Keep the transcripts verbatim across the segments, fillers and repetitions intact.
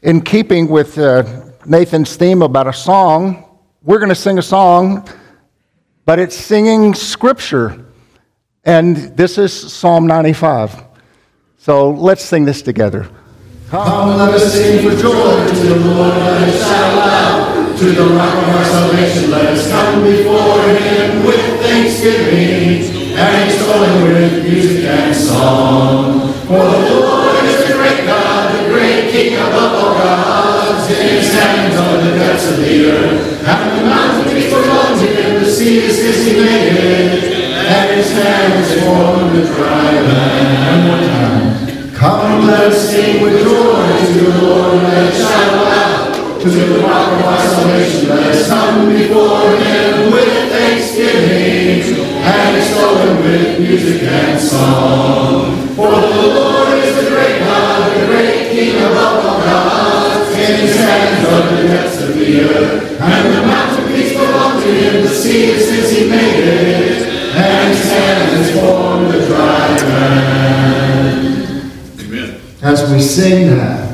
in keeping with uh, Nathan's theme about a song, we're going to sing a song, but it's singing Scripture. And this is Psalm ninety-five. So let's sing this together. Come, let us sing for joy to the Lord, let us shout aloud. To the rock of our salvation, let us come before him with thanksgiving, and extol him with music and song. For the Lord is the great God, the great King above all gods. In his hands are the depths of the earth, and the mountains belong to him. The sea is his, he made it, and his hands formed the dry land. One more time. Come, let us sing with joy to the Lord, let us shout aloud. To the rock of our salvation, let us come before him with thanksgiving, and extol him with music and song. For the Lord is the great God, the great King above all gods. In his hands are the depths of the earth, and the mountain peaks belong to him. The sea is his, he made it, and his hands formed the dry land. Amen. As we sing that,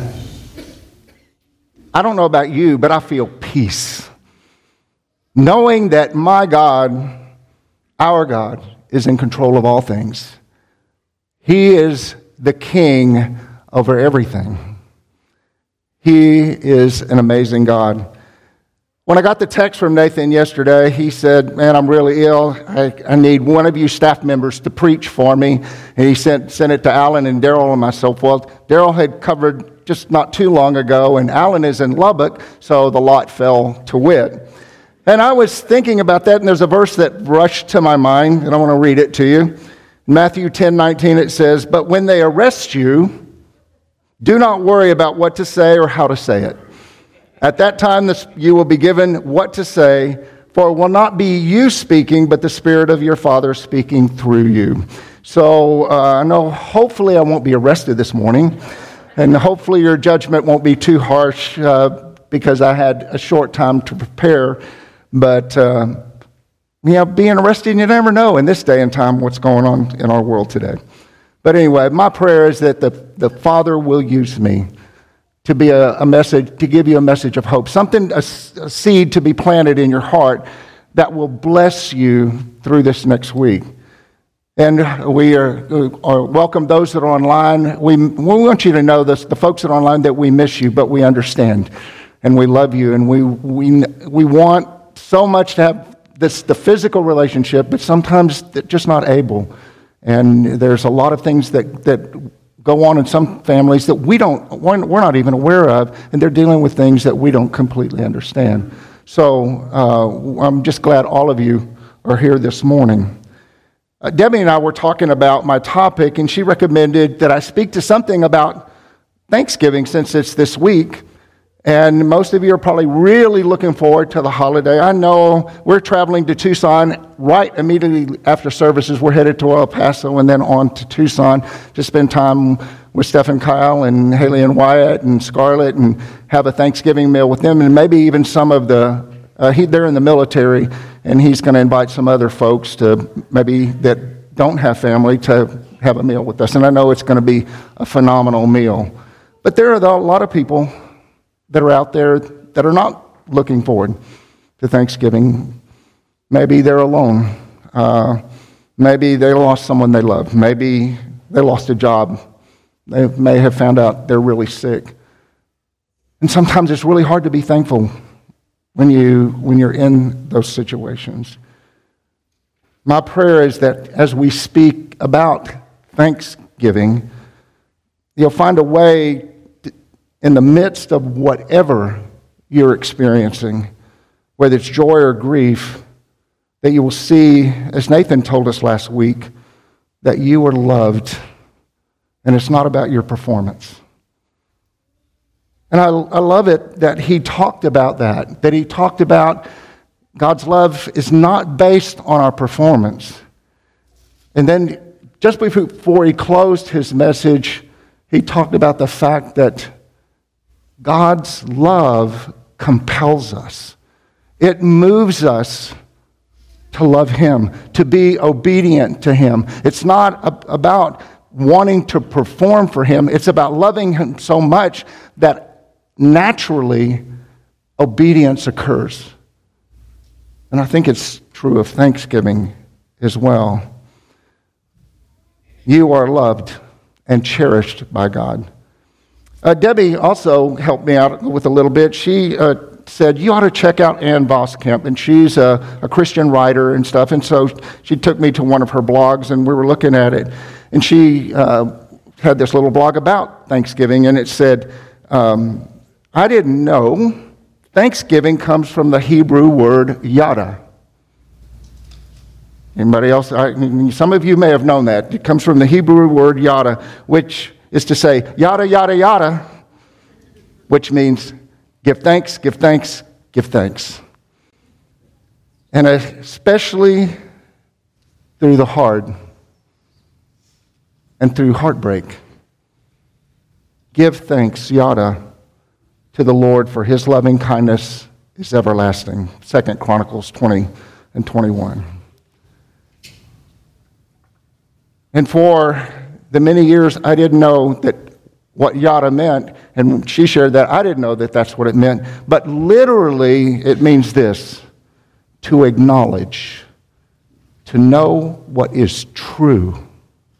I don't know about you, but I feel peace. Knowing that my God, our God, is in control of all things. He is the king over everything. He is an amazing God. When I got the text from Nathan yesterday, he said, man, I'm really ill. I, I need one of you staff members to preach for me. And he sent, sent it to Alan and Daryl and myself. Well, Daryl had covered just not too long ago, and Alan is in Lubbock, so the lot fell to Witt. And I was thinking about that, and there's a verse that rushed to my mind, and I want to read it to you. In Matthew ten nineteen, it says, but when they arrest you, do not worry about what to say or how to say it. At that time, this, you will be given what to say, for it will not be you speaking, but the Spirit of your Father speaking through you. So uh, I know hopefully I won't be arrested this morning, and hopefully your judgment won't be too harsh uh, because I had a short time to prepare. But, uh, you know, being arrested, you never know in this day and time what's going on in our world today. But anyway, my prayer is that the, the Father will use me to be a, a message, to give you a message of hope, something, a, a seed to be planted in your heart that will bless you through this next week. And we are, are welcome those that are online. We, we want you to know this, the folks that are online, that we miss you, but we understand and we love you, and we we we want so much to have this the physical relationship, but sometimes they're just not able. And there's a lot of things that that go on in some families that we don't we're not even aware of, and they're dealing with things that we don't completely understand. So uh, I'm just glad all of you are here this morning. Uh, Debbie and I were talking about my topic, and she recommended that I speak to something about Thanksgiving since it's this week. And most of you are probably really looking forward to the holiday. I know we're traveling to Tucson right immediately after services. We're headed to El Paso and then on to Tucson to spend time with Steph and Kyle and Haley and Wyatt and Scarlett and have a Thanksgiving meal with them, and maybe even some of the, uh, he, they're in the military, and he's going to invite some other folks to maybe that don't have family to have a meal with us. And I know it's going to be a phenomenal meal. But there are a lot of people that are out there that are not looking forward to Thanksgiving. Maybe they're alone. Uh, maybe they lost someone they love. Maybe they lost a job. They may have found out they're really sick. And sometimes it's really hard to be thankful when you when you're in those situations. My prayer is that as we speak about Thanksgiving, you'll find a way to, in the midst of whatever you're experiencing, whether it's joy or grief, that you will see, as Nathan told us last week, that you are loved, and it's not about your performance. And I, I love it that he talked about that, that he talked about God's love is not based on our performance. And then just before he closed his message, he talked about the fact that God's love compels us. It moves us to love him, to be obedient to him. It's not about wanting to perform for him. It's about loving him so much that naturally obedience occurs. And I think it's true of thanksgiving as well. You are loved and cherished by God. Uh, Debbie also helped me out with a little bit. She uh, said, you ought to check out Ann Voskamp, and she's a, a Christian writer and stuff. And so she took me to one of her blogs, and we were looking at it. And she uh, had this little blog about Thanksgiving, and it said, um, I didn't know Thanksgiving comes from the Hebrew word yada. Anybody else? I, some of you may have known that. It comes from the Hebrew word yada, which is to say yada, yada, yada, which means give thanks, give thanks, give thanks. And especially through the hard and through heartbreak, give thanks, yada, to the Lord, for his loving kindness is everlasting. Second Chronicles twenty and twenty-one. And for the many years I didn't know that what yada meant, and she shared that, I didn't know that that's what it meant, but literally it means this: to acknowledge, to know what is true.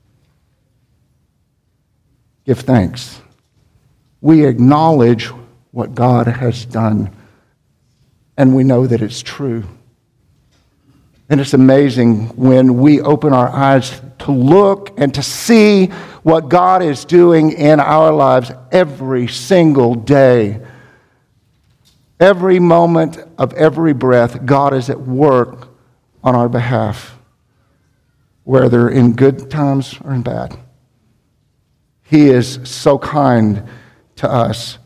Give thanks. We acknowledge what God has done, and we know that it's true. And it's amazing when we open our eyes to look and to see what God is doing in our lives every single day. Every moment of every breath, God is at work on our behalf, whether in good times or in bad. He is so kind to us.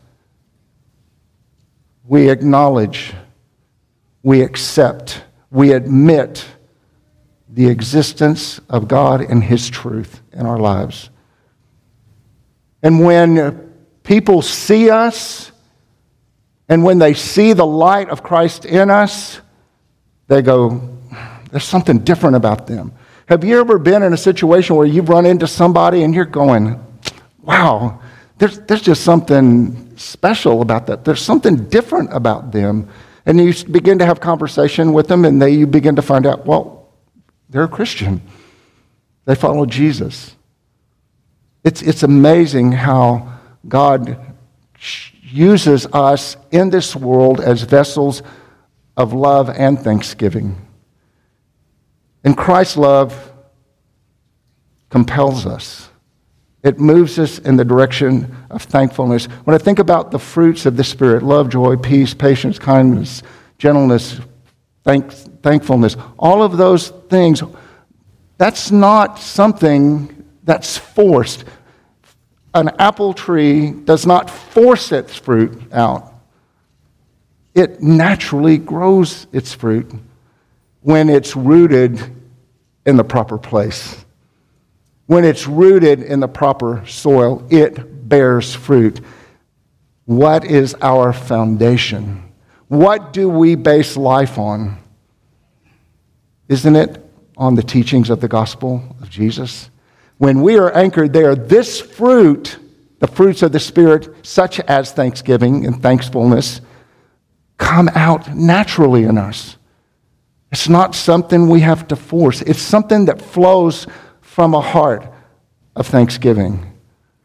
We acknowledge, we accept, we admit the existence of God and his truth in our lives. And when people see us, and when they see the light of Christ in us, they go, there's something different about them. Have you ever been in a situation where you've run into somebody and you're going, wow, there's, there's just something special about that. There's something different about them. And you begin to have conversation with them, and they, you begin to find out, well, they're a Christian. They follow Jesus. It's, it's amazing how God uses us in this world as vessels of love and thanksgiving. And Christ's love compels us. It moves us in the direction of thankfulness. When I think about the fruits of the Spirit, love, joy, peace, patience, kindness, gentleness, thank, thankfulness, all of those things, that's not something that's forced. An apple tree does not force its fruit out. It naturally grows its fruit when it's rooted in the proper place. When it's rooted in the proper soil, it bears fruit. What is our foundation? What do we base life on? Isn't it on the teachings of the gospel of Jesus? When we are anchored there, this fruit, the fruits of the Spirit, such as thanksgiving and thankfulness, come out naturally in us. It's not something we have to force. It's something that flows from a heart of thanksgiving.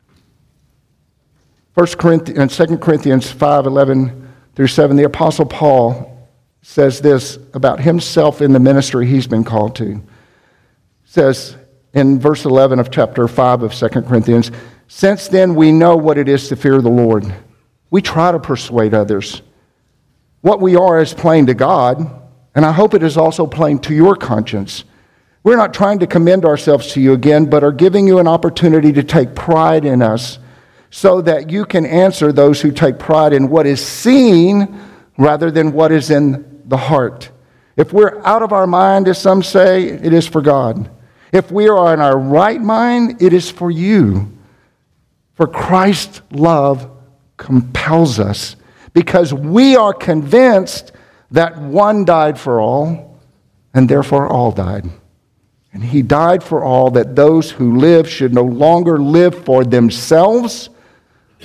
First Corinthians and Second Corinthians five, eleven through seven, the Apostle Paul says this about himself in the ministry he's been called to. He says in verse eleven of chapter five of Second Corinthians, since then we know what it is to fear the Lord. We try to persuade others. What we are is plain to God, and I hope it is also plain to your conscience. We're not trying to commend ourselves to you again, but are giving you an opportunity to take pride in us so that you can answer those who take pride in what is seen rather than what is in the heart. If we're out of our mind, as some say, it is for God. If we are in our right mind, it is for you. For Christ's love compels us because we are convinced that one died for all, and therefore all died. And he died for all, that those who live should no longer live for themselves,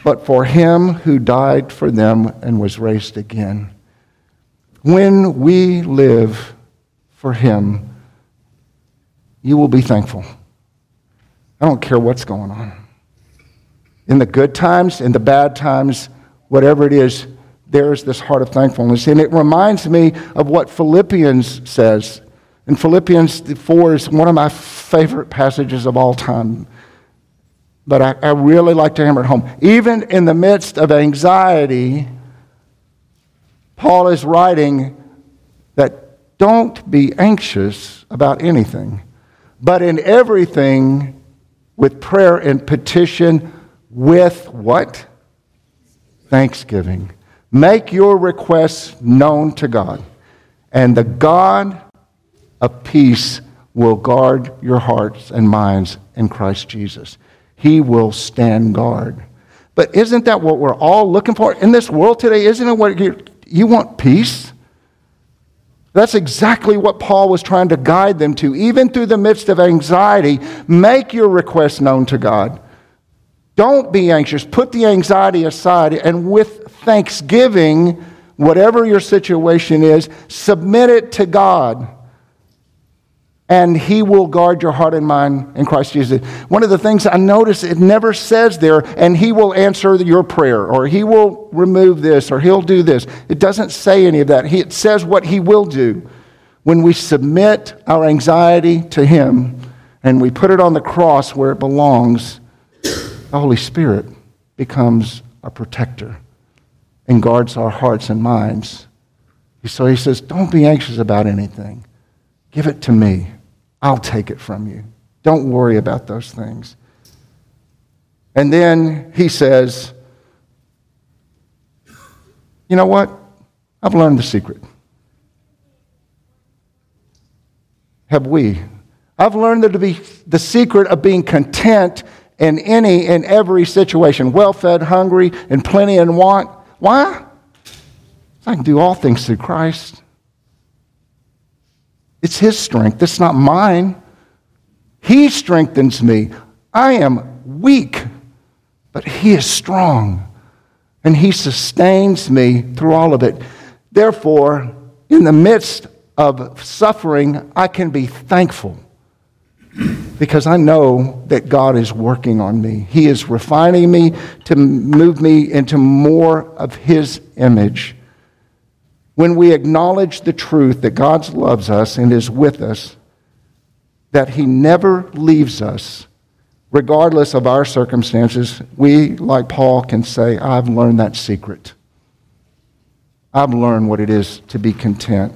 but for him who died for them and was raised again. When we live for him, you will be thankful. I don't care what's going on. In the good times, in the bad times, whatever it is, there is this heart of thankfulness. And it reminds me of what Philippians says. And Philippians four is one of my favorite passages of all time. But I, I really like to hammer it home. Even in the midst of anxiety, Paul is writing that don't be anxious about anything, but in everything with prayer and petition with what? Thanksgiving. Make your requests known to God, and the God of peace will guard your hearts and minds in Christ Jesus. He will stand guard. But isn't that what we're all looking for in this world today? Isn't it what you, you want peace? That's exactly what Paul was trying to guide them to. Even through the midst of anxiety, make your requests known to God. Don't be anxious. Put the anxiety aside, and with thanksgiving, whatever your situation is, submit it to God. And he will guard your heart and mind in Christ Jesus. One of the things I notice, it never says there, and he will answer your prayer, or he will remove this, or he'll do this. It doesn't say any of that. It says what he will do. When we submit our anxiety to him, and we put it on the cross where it belongs, the Holy Spirit becomes our protector and guards our hearts and minds. So he says, don't be anxious about anything. Give it to me. I'll take it from you. Don't worry about those things. And then he says, you know what? I've learned the secret. Have we? I've learned that to be the secret of being content in any and every situation. Well-fed, hungry, and plenty and want. Why? I can do all things through Christ. It's his strength. It's not mine. He strengthens me. I am weak, but he is strong. And he sustains me through all of it. Therefore, in the midst of suffering, I can be thankful because I know that God is working on me. He is refining me to move me into more of his image. When we acknowledge the truth that God loves us and is with us, that he never leaves us, regardless of our circumstances, we, like Paul, can say, I've learned that secret. I've learned what it is to be content.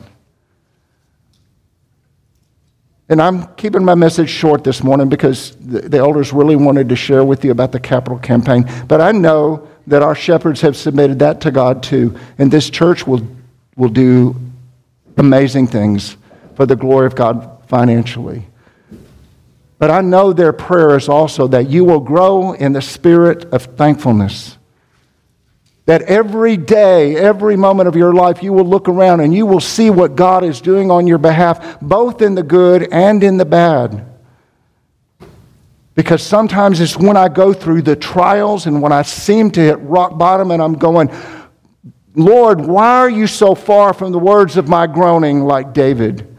And I'm keeping my message short this morning because the, the elders really wanted to share with you about the capital campaign. But I know that our shepherds have submitted that to God too. And this church will will do amazing things for the glory of God financially. But I know their prayer is also that you will grow in the spirit of thankfulness. That every day, every moment of your life, you will look around and you will see what God is doing on your behalf, both in the good and in the bad. Because sometimes it's when I go through the trials and when I seem to hit rock bottom and I'm going, Lord, why are you so far from the words of my groaning, like David?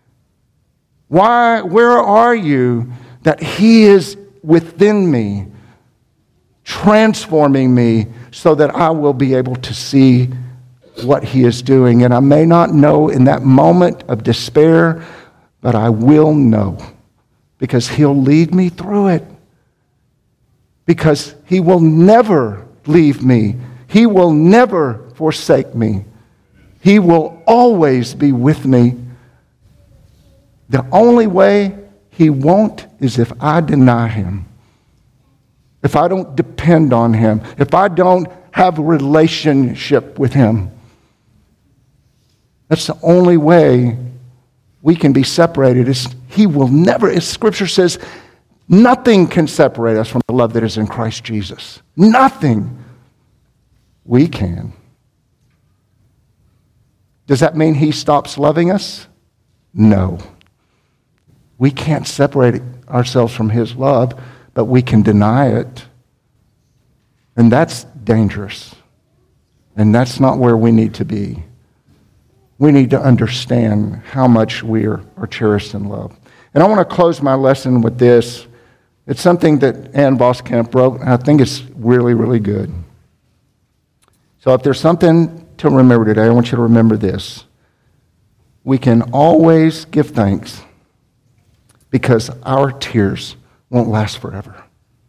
Why, where are you that he is within me, transforming me so that I will be able to see what he is doing? And I may not know in that moment of despair, but I will know because he'll lead me through it. Because he will never leave me. He will never forsake me. He will always be with me. The only way he won't is if I deny him. If I don't depend on him. If I don't have a relationship with him. That's the only way we can be separated. Is he will never, as Scripture says, nothing can separate us from the love that is in Christ Jesus. Nothing. We can. Does that mean he stops loving us? No. We can't separate ourselves from his love, but we can deny it. And that's dangerous. And that's not where we need to be. We need to understand how much we are, are cherished and loved. And I want to close my lesson with this. It's something that Ann Voskamp wrote, and I think it's really, really good. So if there's something to remember today, I want you to remember this. We can always give thanks because our tears won't last forever.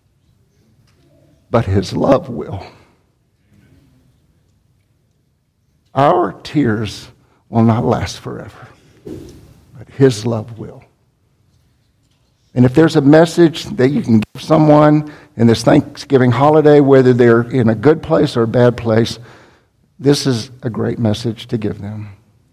But His love will. Our tears will not last forever, but His love will. And if there's a message that you can give someone in this Thanksgiving holiday, whether they're in a good place or a bad place, this is a great message to give them.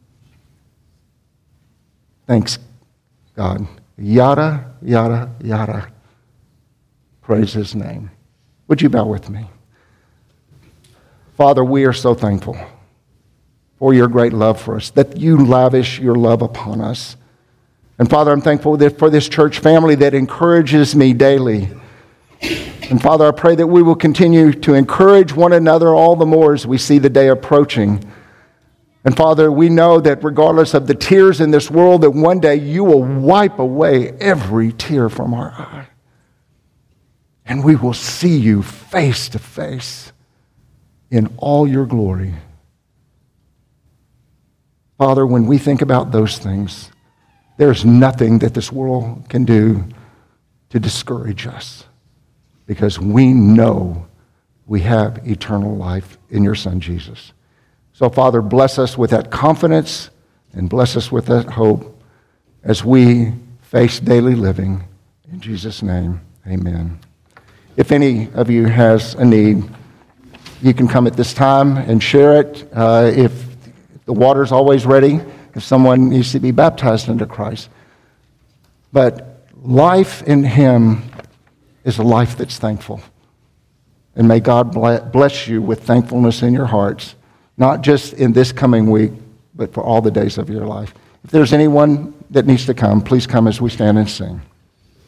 Thanks, God. Yada, yada, yada. Praise His name. Would you bow with me? Father, we are so thankful for your great love for us, that you lavish your love upon us. And Father, I'm thankful that for this church family that encourages me daily. And Father, I pray that we will continue to encourage one another all the more as we see the day approaching. And Father, we know that regardless of the tears in this world, that one day you will wipe away every tear from our eye. And we will see you face to face in all your glory. Father, when we think about those things, there's nothing that this world can do to discourage us, because we know we have eternal life in your Son, Jesus. So, Father, bless us with that confidence and bless us with that hope as we face daily living. In Jesus' name, amen. If any of you has a need, you can come at this time and share it. Uh, if the water's always ready, if someone needs to be baptized into Christ. But life in Him is a life that's thankful. And may God bless you with thankfulness in your hearts, not just in this coming week, but for all the days of your life. If there's anyone that needs to come, please come as we stand and sing.